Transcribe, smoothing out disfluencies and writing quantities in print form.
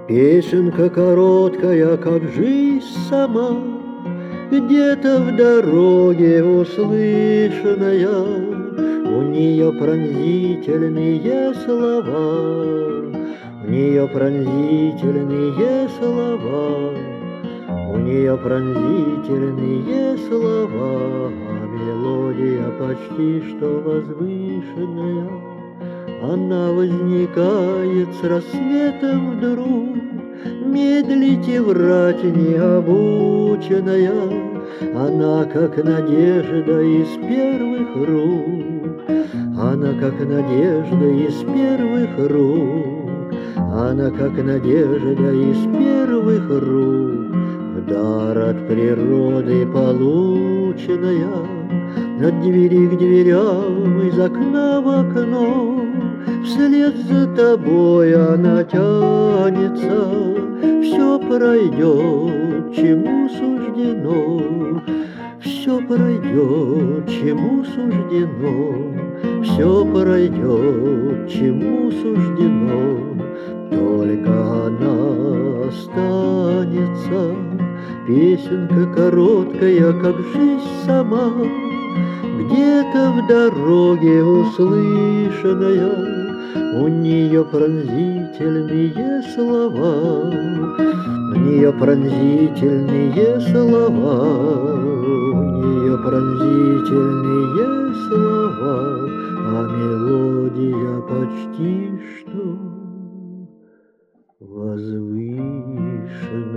Песенка короткая, как жизнь сама, где-то в дороге услышанная, у нее пронзительные слова, у нее пронзительные слова, у нее пронзительные слова, а мелодия почти что возвышенная. Она возникает с рассветом вдруг, медлить и врать не обученная. Она, как надежда из первых рук, она, как надежда из первых рук, она, как надежда из первых рук, дар от природы полученная. От двери к дверям, из окна в окно, вслед за тобой она тянется. Все пройдет, чему суждено, все пройдет, чему суждено, все пройдет, чему суждено, только она останется. Песенка короткая, как жизнь сама, где-то в дороге услышанная, у нее пронзительные слова, у нее пронзительные слова, у нее пронзительные слова, а мелодия почти что возвышенная.